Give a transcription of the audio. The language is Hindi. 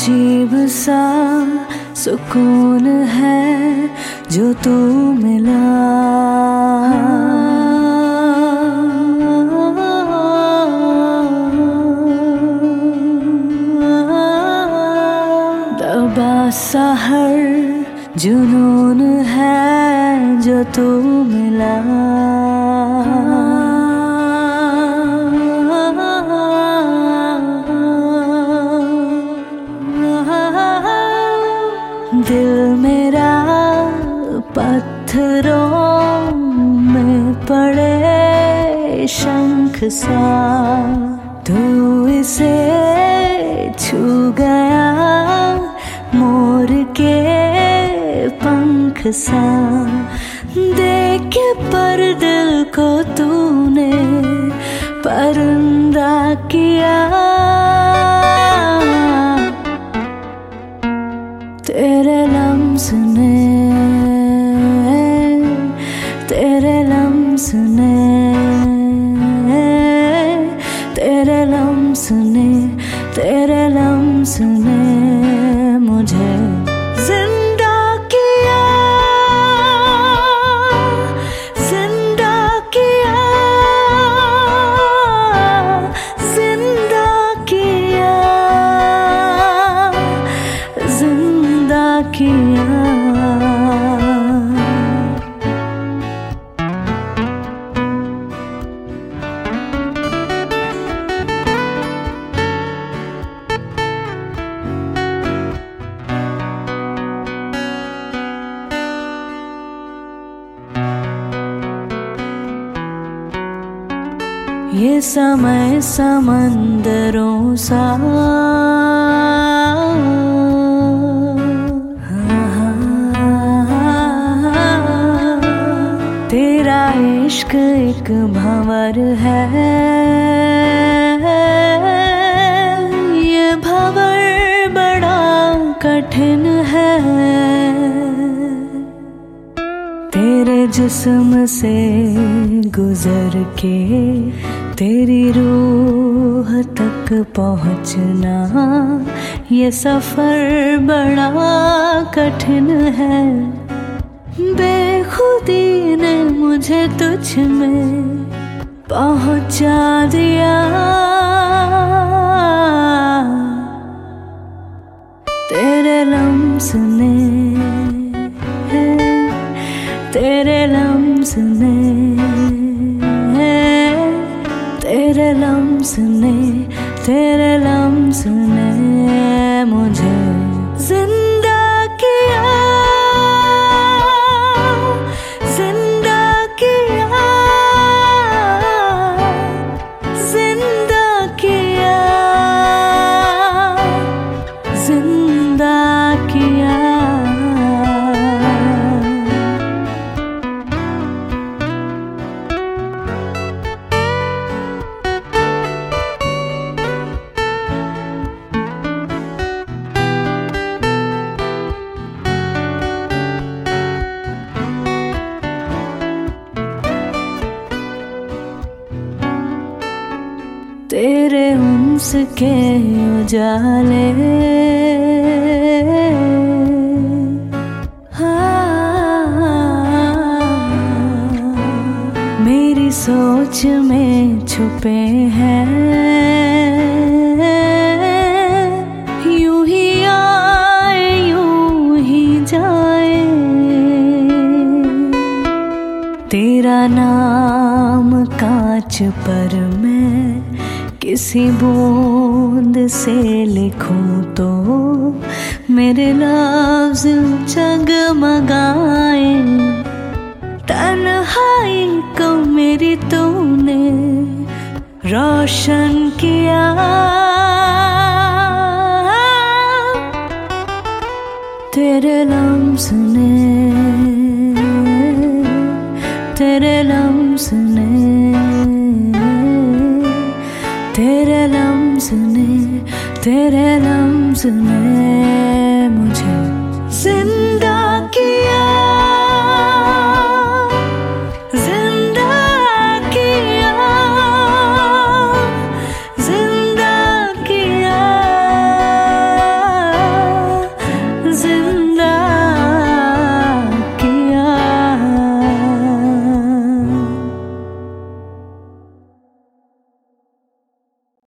अजीब सा सुकून है जो तू मिला। दबा सा हर जुनून है जो तू मिला। दिल मेरा पत्थरों में पड़े शंख सा, तू इसे छू गया मोर के पंख सा। देख पर दिल को तूने परिंदा किया। तेरे लम्स ने, तेरे लम्स ने, तेरे लम्स ने, तेरे लम्स ने मुझे जिंदा किया, जिंदा किया, जिंदा किया, जिंदा किया। ये समय समंदरों सा, तेरा इश्क एक भंवर है। ये भंवर बड़ा कठिन है। तेरे जिस्म से गुजर के तेरी रूह तक पहुँचना, ये सफर बड़ा कठिन है। बेखुदी ने मुझे तुझ में पहुँचा दिया। तेरे लम्स ने, तेरे लम्स ने, तेरे लम्स ने, तेरे लम्स ने मुझे जिंदा किया, जिंदा किया, जिंदा किया, जिंदा किया। तेरे उन्स के उजाले, मेरी सोच में छुपे हैं। यूं ही आए यूं ही जाए, तेरा नाम कांच पर मैं किसी बूंद से लिखूं तो मेरे लफ्ज़ जगमगाए। तन्हाई को मेरी तूने रोशन किया। तेरे लम्स ने, तेरे लम्स ने, तेरे लम्स ने, तेरे लम्स ने